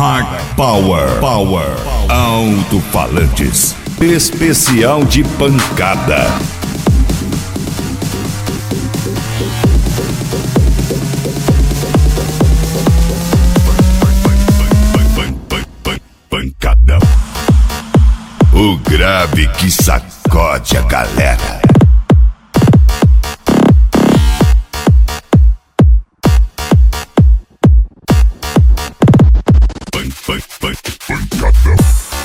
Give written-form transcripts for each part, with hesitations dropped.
Hard Power Alto-falantes. Especial de pancada. Pancadão. O grave que sacode a galera. Pancadão.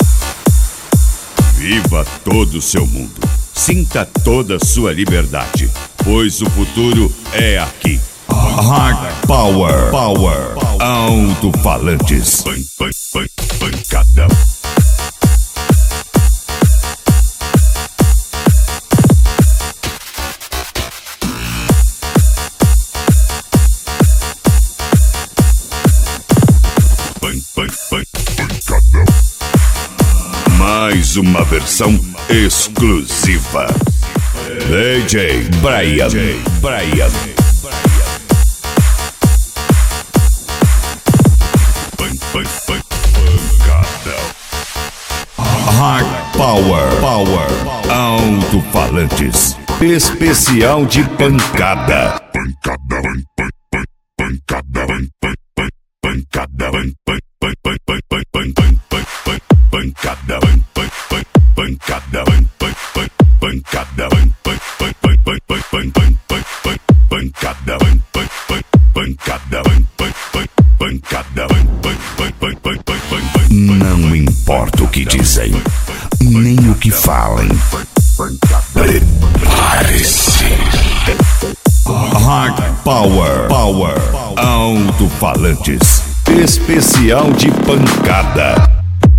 Viva todo o seu mundo. Sinta toda a sua liberdade, pois o futuro é aqui. Hard Power Alto-falantes. Pancadão. Pancadão. Mais uma versão exclusiva. DJ Brian. Pancadão. Hard Power Alto-falantes. Especial de pancada. Pancadão. Não importa o que dizem, nem o que falem. Prepare-se. Hard Power Alto-falantes. Especial de pancada.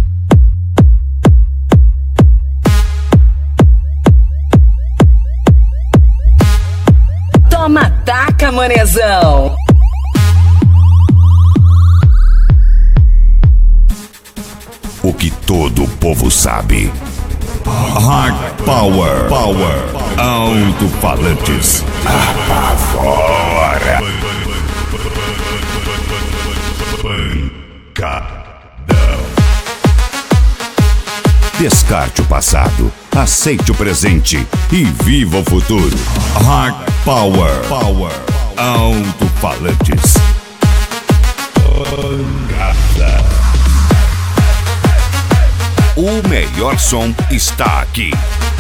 Toma taca, manezão. O que todo o povo sabe. Hard Power Alto-falantes. Apavora. Pancadão. Descarte o passado, aceite o presente e viva o futuro. Hard Power Alto-falantes. Pancada. O melhor som está aqui.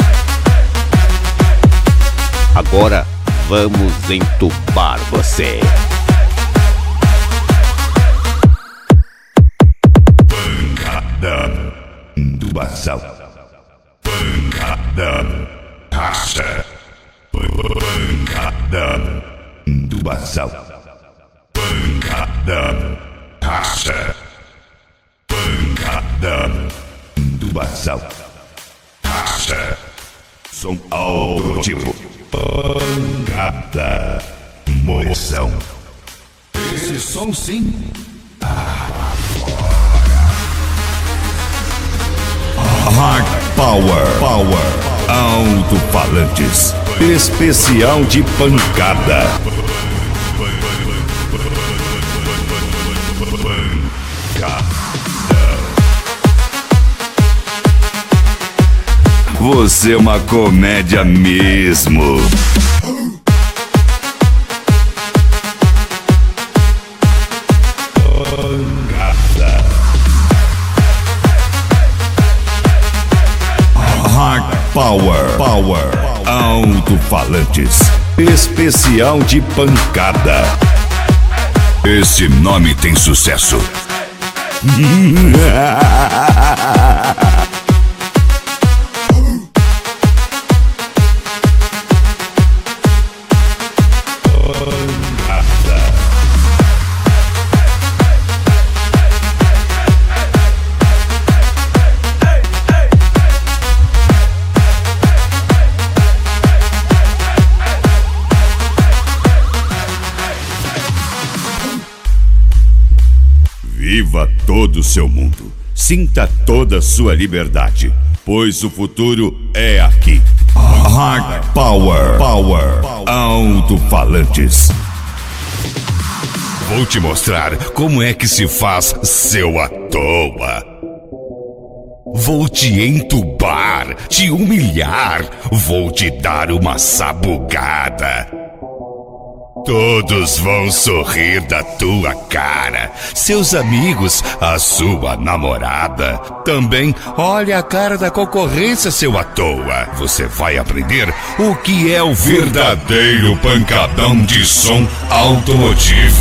Agora vamos entubar você. Pancada. Intubação. Pancada. Racha. Pancada. Intubação. Pancada. Racha. Pancada. Intubação. Racha. Som auditivo. Pancada. Moção. Esse som sim. Hard Power Alto-falantes. Especial de pancada. Você é uma comédia mesmo. Pancada. Hard Power Alto-falantes. Especial de pancada. Esse nome tem sucesso. Viva todo o seu mundo. Sinta toda a sua liberdade, pois o futuro é aqui. Hard Power Alto-falantes. Vou te mostrar como é que se faz seu à toa. Vou te entubar, te humilhar, vou te dar uma sabugada. Todos vão sorrir da tua cara, seus amigos, a sua namorada. Também olha a cara da concorrência, seu à toa. Você vai aprender o que é o verdadeiro pancadão de som automotivo.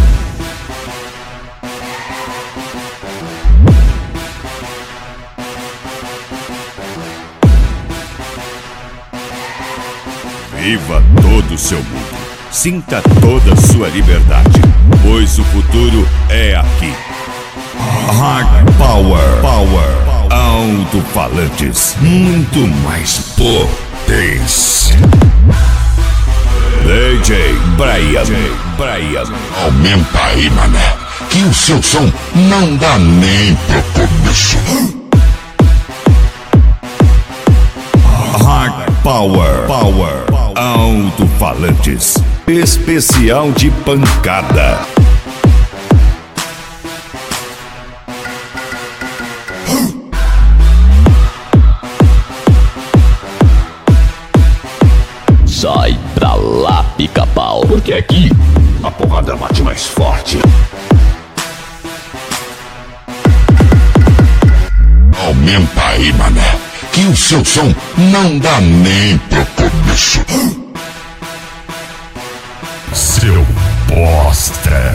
Viva todo o seu mundo. Sinta toda a sua liberdade, pois o futuro é aqui. Hard Power. Alto-falantes. Muito mais potência. DJ Brian. Aumenta aí, mané, que o seu som não dá nem pro começo. Hard Power. Alto-falantes. Especial de pancada. Sai pra lá, pica-pau, porque aqui a porrada bate mais forte. Aumenta aí, mané, que o seu som não dá nem pro começo. Seu bosta.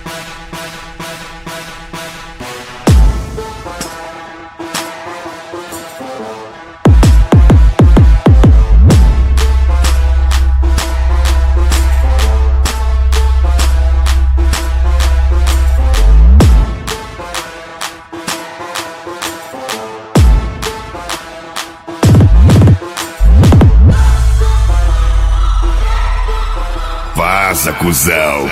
Vaza, cuzão.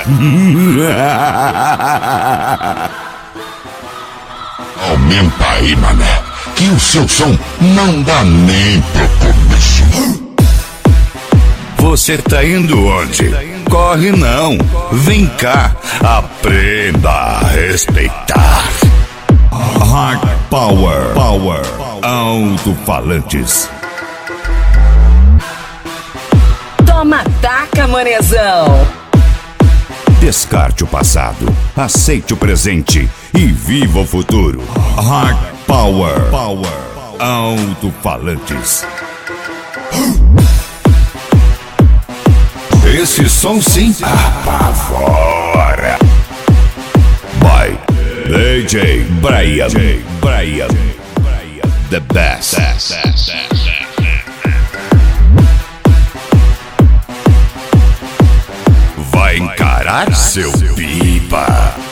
Aumenta aí, mané, que o seu som não dá nem pro começo. Você tá indo onde? Corre não. Vem cá. Aprenda a respeitar. Hard Power. Alto-falantes. Toma taca, manezão. Descarte o passado, aceite o presente e viva o futuro. Hard Power. Alto-falantes. Esse som sim apavora. By DJ Brian. The best. Vai encarar seu pipa.